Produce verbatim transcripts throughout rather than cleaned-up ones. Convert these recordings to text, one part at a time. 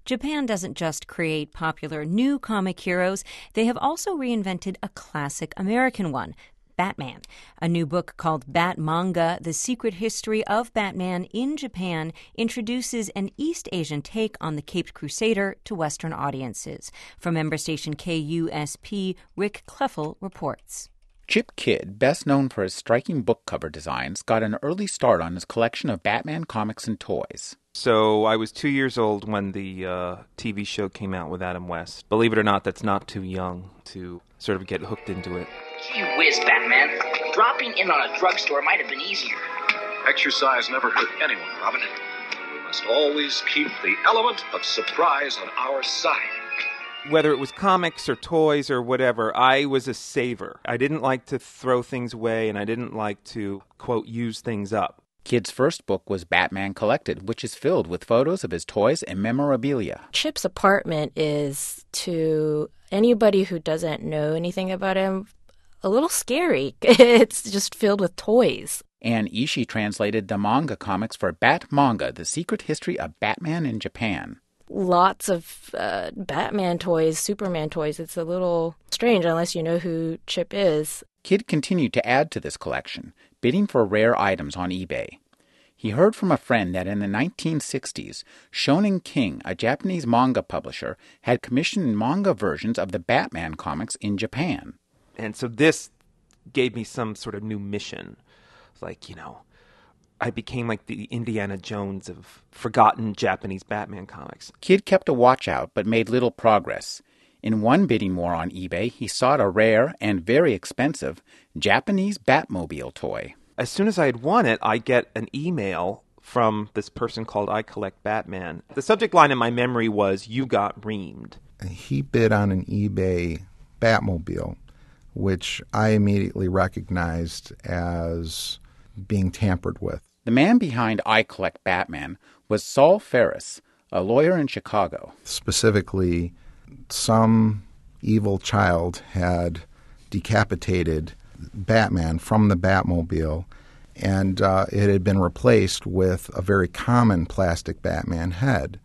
Japan doesn't just create popular new comic heroes, they have also reinvented a classic American one, Batman. A new book called Bat Manga, The Secret History of Batman in Japan, introduces an East Asian take on the Caped Crusader to Western audiences. From member station K U S P, Rick Kleffel reports. Chip Kidd, best known for his striking book cover designs, got an early start on his collection of Batman comics and toys. So I was two years old when the uh, T V show came out with Adam West. Believe it or not, that's not too young to sort of get hooked into it. Gee whiz, Batman. Dropping in on a drugstore might have been easier. Exercise never hurt anyone, Robin. We must always keep the element of surprise on our side. Whether it was comics or toys or whatever, I was a saver. I didn't like to throw things away, and I didn't like to, quote, use things up. Kidd's first book was Batman Collected, which is filled with photos of his toys and memorabilia. Chip's apartment is, to anybody who doesn't know anything about him, a little scary. It's just filled with toys. Anne Ishii translated the manga comics for Bat Manga, The Secret History of Batman in Japan. Lots of uh, Batman toys, Superman toys. It's a little strange unless you know who Chip is. Kidd continued to add to this collection, bidding for rare items on eBay. He heard from a friend that in the nineteen sixties, Shonen King, a Japanese manga publisher, had commissioned manga versions of the Batman comics in Japan. And so this gave me some sort of new mission. Like, you know, I became like the Indiana Jones of forgotten Japanese Batman comics. Kidd kept a watch out, but made little progress. In one bidding war on eBay, he sought a rare and very expensive Japanese Batmobile toy. As soon as I had won it, I get an email from this person called I Collect Batman. The subject line in my memory was, "You got reamed." He bid on an eBay Batmobile, which I immediately recognized as being tampered with. The man behind I Collect Batman was Saul Ferris, a lawyer in Chicago. Specifically, some evil child had decapitated Batman from the Batmobile, and uh, it had been replaced with a very common plastic Batman head,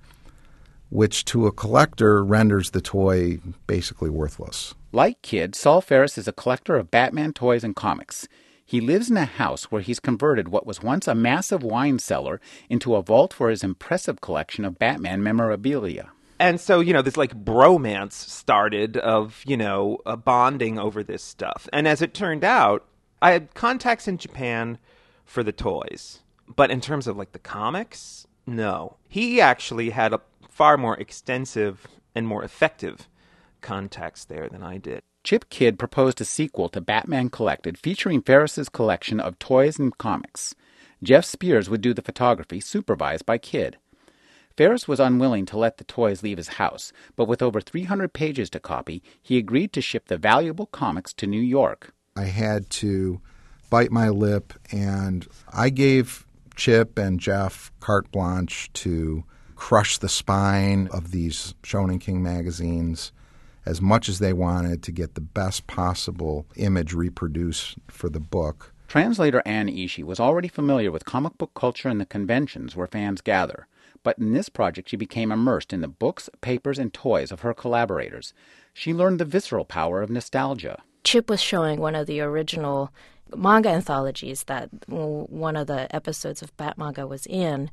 which to a collector renders the toy basically worthless. Like Kidd, Saul Ferris is a collector of Batman toys and comics. He lives in a house where he's converted what was once a massive wine cellar into a vault for his impressive collection of Batman memorabilia. And so, you know, this like bromance started of, you know, a bonding over this stuff. And as it turned out, I had contacts in Japan for the toys. But in terms of like the comics, no. He actually had a far more extensive and more effective contacts there than I did. Chip Kidd proposed a sequel to Batman Collected featuring Ferris's collection of toys and comics. Jeff Spears would do the photography, supervised by Kidd. Ferris was unwilling to let the toys leave his house, but with over three hundred pages to copy, he agreed to ship the valuable comics to New York. I had to bite my lip, and I gave Chip and Jeff carte blanche to crush the spine of these Shonen King magazines as much as they wanted to get the best possible image reproduced for the book. Translator Anne Ishii was already familiar with comic book culture and the conventions where fans gather. But in this project, she became immersed in the books, papers, and toys of her collaborators. She learned the visceral power of nostalgia. Chip was showing one of the original manga anthologies that one of the episodes of Bat Manga was in.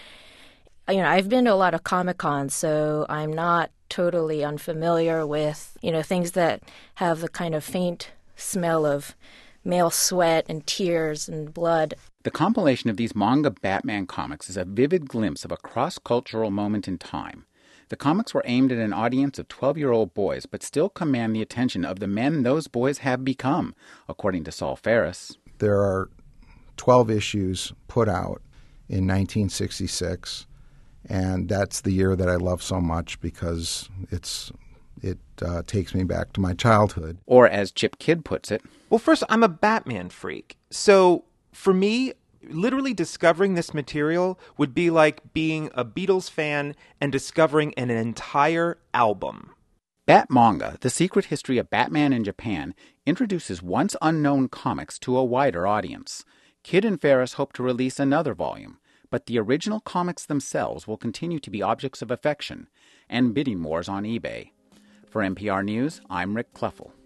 You know, I've been to a lot of Comic-Cons, so I'm not totally unfamiliar with, you know, things that have the kind of faint smell of male sweat and tears and blood. The compilation of these manga Batman comics is a vivid glimpse of a cross-cultural moment in time. The comics were aimed at an audience of twelve-year-old boys, but still command the attention of the men those boys have become, according to Saul Ferris. There are twelve issues put out in nineteen sixty-six, and that's the year that I love so much because it's it uh, takes me back to my childhood. Or as Chip Kidd puts it, well, first, I'm a Batman freak. So for me, literally discovering this material would be like being a Beatles fan and discovering an entire album. Bat Manga, The Secret History of Batman in Japan, introduces once unknown comics to a wider audience. Kidd and Ferris hope to release another volume, but the original comics themselves will continue to be objects of affection and bidding wars on eBay. For N P R News, I'm Rick Kleffel.